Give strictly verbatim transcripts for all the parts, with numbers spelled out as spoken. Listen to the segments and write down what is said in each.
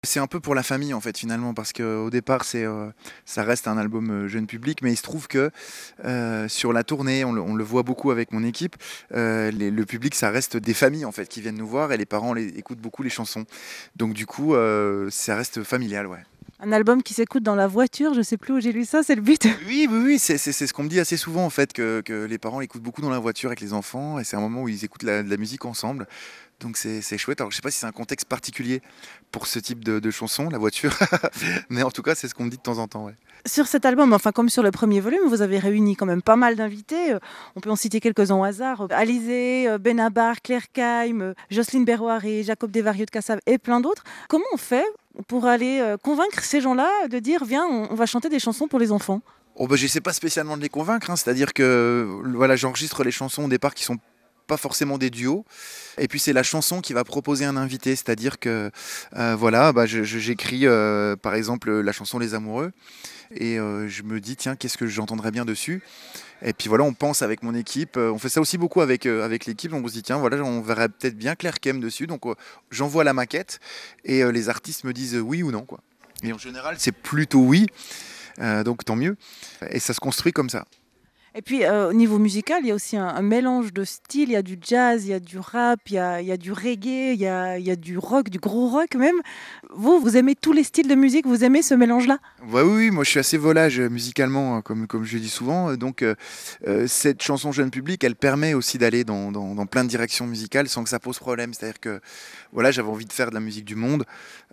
C'est un peu pour la famille en fait finalement parce qu'au départ c'est, heu, ça reste un album, heu, jeune public, mais il se trouve que, heu, sur la tournée, on le on le voit beaucoup avec mon équipe, heu, les le public ça reste des familles en fait qui viennent nous voir et les parents les écoutent beaucoup les chansons. Donc du coup, heu, ça reste familial, ouais. Un album qui s'écoute dans la voiture, je sais plus où j'ai lu ça, c'est le but? Oui, oui, oui, c'est c'est c'est ce qu'on me dit assez souvent en fait que que les parents l'écoutent beaucoup dans la voiture avec les enfants et c'est un moment où ils écoutent la de la musique ensemble. Donc c'est c'est chouette. Alors je sais pas si c'est un contexte particulier pour ce type de de chanson, la voiture, mais en tout cas c'est ce qu'on me dit de temps en temps, ouais. Sur cet album, enfin comme sur le premier volume, vous avez réuni quand même pas mal d'invités, heu, on peut en citer quelques-uns au hasard, heu, Alizée, heu, Benabar, Claire Caïm, heu, Jocelyne Berroir et Jacob Desvarieux de Cassave et plein d'autres. Comment on fait pour aller, heu, convaincre ces gens-là de dire: «Viens, on on va chanter des chansons pour les enfants»? Oh bah, j'essaie pas spécialement de les convaincre, hein, c'est-à-dire que, voilà, j'enregistre les chansons au départ qui sont pas forcément des duos et puis c'est la chanson qui va proposer un invité, c'est-à-dire que, heu, voilà, bah, je je j'écris, heu, par exemple, la chanson «Les Amoureux» et heu, je me dis: «Tiens, qu'est-ce que j'entendrais bien dessus?» Et puis voilà, on pense avec mon équipe, heu, on fait ça aussi beaucoup avec, heu, avec l'équipe, donc on se dit: «Tiens, voilà, on verrait peut-être bien Claire Kem dessus», donc heu, j'envoie la maquette et heu, les artistes me disent, oui ou non, quoi. Et en général, c'est plutôt oui, heu, donc tant mieux et ça se construit comme ça. Et puis, heu, au niveau musical, il y a aussi un un mélange de styles. Il y a du jazz, il y a du rap, il y a il y a du reggae, il y a il y a du rock, du gros rock même. Vous, vous aimez tous les styles de musique? Vous aimez ce mélange-là? Ouais, oui, oui, moi je suis assez volage, heu, musicalement, hein, comme comme je le dis souvent, heu, donc heu heu, cette chanson jeune public, elle permet aussi d'aller dans dans dans plein de directions musicales sans que ça pose problème. C'est-à-dire que, voilà, j'avais envie de faire de la musique du monde.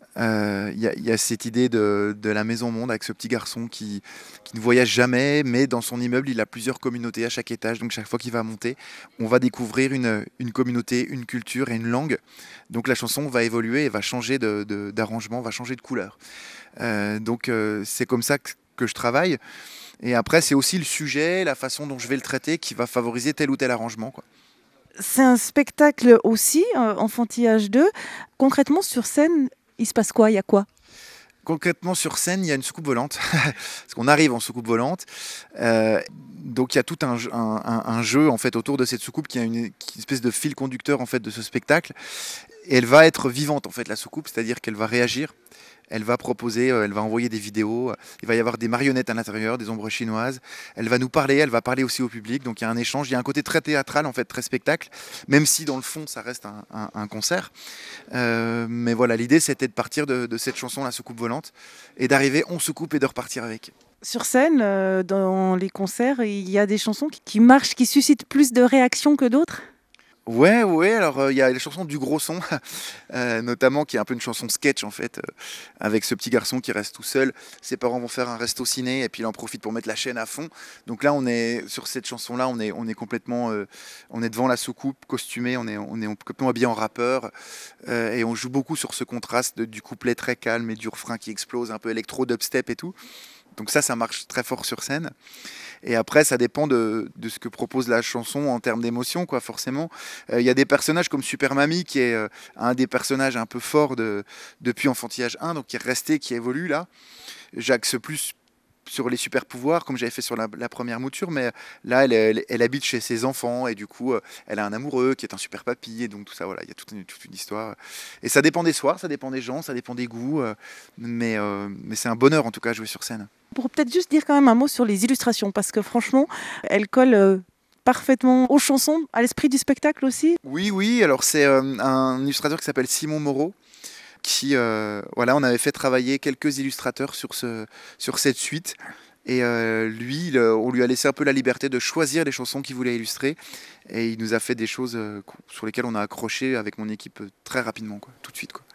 Heu, il y a il y a cette idée de de la maison monde avec ce petit garçon qui qui ne voyage jamais, mais dans son immeuble, il a plusieurs communautés à chaque étage. Donc chaque fois qu'il va monter, on va découvrir une, une communauté, une culture et une langue. Donc la chanson va évoluer et va changer de de d'arrangement, va changer de couleur. Heu, donc heu, c'est comme ça que que je travaille et après c'est aussi le sujet, la façon dont je vais le traiter qui va favoriser tel ou tel arrangement, quoi. C'est un spectacle aussi, heu, enfantillage deux. Concrètement, sur scène, il se passe quoi? Il y a quoi? Concrètement sur scène, il y a une soucoupe volante, parce qu'on arrive en soucoupe volante, heu, donc il y a tout un jeu un un un jeu en fait autour de cette soucoupe qui a une qui une espèce de fil conducteur en fait de ce spectacle et elle va être vivante en fait la soucoupe, c'est-à-dire qu'elle va réagir. Elle va proposer, heu, elle va envoyer des vidéos, il va y avoir des marionnettes à l'intérieur, des ombres chinoises. Elle va nous parler, elle va parler aussi au public, donc il y a un échange, il y a un côté très théâtral en fait, très spectacle, même si dans le fond ça reste un un un concert. Heu, mais voilà, l'idée c'était de partir de de cette chanson, La Soucoupe Volante et d'arriver en soucoupe et de repartir avec. Sur scène, heu, dans les concerts, il y a des chansons qui qui marchent, qui suscitent plus de réactions que d'autres? Ouais, ouais, alors, heu, il y a les chansons du gros son, heu, notamment qui est un peu une chanson sketch en fait, heu, avec ce petit garçon qui reste tout seul. Ses parents vont faire un resto ciné et puis il en profite pour mettre la chaîne à fond. Donc là, on est sur cette chanson-là, on est on est complètement, heu, on est devant la soucoupe, costumé, on est on est complètement habillé en rappeur, heu et on joue beaucoup sur ce contraste de du couplet très calme et du refrain qui explose, un peu électro, dubstep et tout. Donc ça, ça marche très fort sur scène. Et après, ça dépend de, de ce que propose la chanson en termes d'émotion, quoi, forcément. Euh, Il y a des personnages comme Super Mamie, qui est euh, un des personnages un peu forts de, depuis Enfantillage un, donc qui est resté, qui évolue là. J'axe plus sur les super pouvoirs, comme j'avais fait sur la, la première mouture, mais là, elle, elle, elle habite chez ses enfants et du coup, euh, elle a un amoureux qui est un super papy et donc tout ça, voilà, il y a toute une, toute une histoire. Et ça dépend des soirs, ça dépend des gens, ça dépend des goûts, euh, mais, euh, mais c'est un bonheur en tout cas jouer sur scène. Pour peut-être juste dire quand même un mot sur les illustrations, parce que franchement, elles collent, heu, parfaitement aux chansons, à l'esprit du spectacle aussi. Oui, oui, alors c'est euh, un illustrateur qui s'appelle Simon Moreau, qui, euh, voilà, on avait fait travailler quelques illustrateurs sur, ce, sur cette suite. Et euh, lui, il, euh, on lui a laissé un peu la liberté de choisir les chansons qu'il voulait illustrer. Et il nous a fait des choses euh, sur lesquelles on a accroché avec mon équipe euh, très rapidement, quoi, tout de suite, quoi.